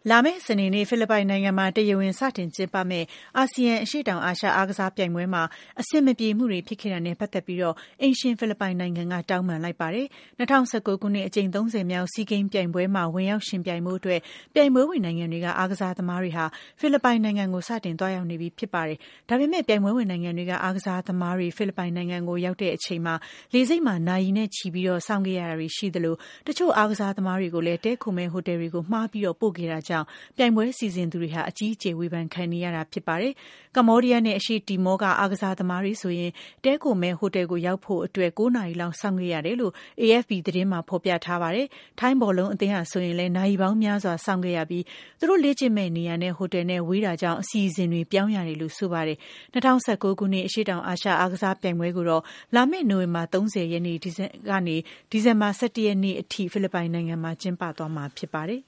လာမယ့်စနေနေ့ဖိလစ်ပိုင်နိုင်ငံမှာတရားဝင်စတင်ကျင်းပမယ့်အာဆီယံအရှေ့တောင်အာရှအားကစားပြိုင်ပွဲမှာအဆင်မပြေမှုတွေဖြစ်ခဲ့တာနဲ့ပတ်သက်ပြီးအိမ်ရှင်ဖိလစ်ပိုင်နိုင်ငံကတောင်းပန်လိုက်ပါတယ်။2019ခုနှစ်အကြိမ်30မြောက်စီးဂိမ်းပြိုင်ပွဲမှာဝင်ရောက်ယှဉ်ပြိုင်မှုအတွက်ပြိုင်ပွဲဝင်နိုင်ငံတွေကအားကစားသမားတွေဟာဖိလစ်ပိုင်နိုင်ငံကိုစတင်သွားရောက်နေပြီဖြစ်ပါတယ်။ဒါပေမဲ့ပြိုင်ပွဲဝင်နိုင်ငံတွေကအားကစားသမားတွေဖိလစ်ပိုင်နိုင်ငံကိုရောက်တဲ့အချိန်မှာလေဆိပ်မှာနာရီနဲ့ချီပြီးစောင့်ခဲ့ရတာတွေရှိသလိုတချို့အားကစားသမားတွေကိုလည်းတဲခိုမဲ့ဟိုတယ်တွေကိုမှားပြီးပို့ခဲ့တာကြောင့်ပြိုင်ပွဲစီစဉ်သူတွေဟာအကြီးအကျယ်ဝေဖန်ခံနေရတာဖြစ်ပါတယ်။ကမ္ဘောဒီးယားနဲ့အရှေ့တီမောကအားကစားသမားတွေဆိုရင်တဲခိုမဲ့ဟိုတယ်ကိုရောက်ဖို့အတွက်9နာရီလောက်စောင့်ခဲ့ရတယ်လို့ AFP သတင်းမှာဖော်ပြထားပါတယ်။ထိုင်းဘောလုံးအသင်းဟာဆိုရင်လည်းနာရီပေါင်းများစွာစောင့်ခဲ့ရပြီးသူတို့လေ့ကျင့်မဲ့နေရာနဲ့ဟိုတယ်နဲ့ဝေးတာကြောင့်အစီအစဉ်တွေပြောင်းရတယ်လို့ဆိုပါတယ်။2019ခုနှစ်အရှေ့တောင်အာရှအားကစားပြိုင်ပွဲကိုတော့လာမယ့်နိုဝင်ဘာ30ရက်နေ့ကနေဒီဇင်ဘာ17ရက်နေ့အထိဖိလစ်ပိုင်နိုင်ငံမှာကျင်းပသွားမှာဖြစ်ပါတယ်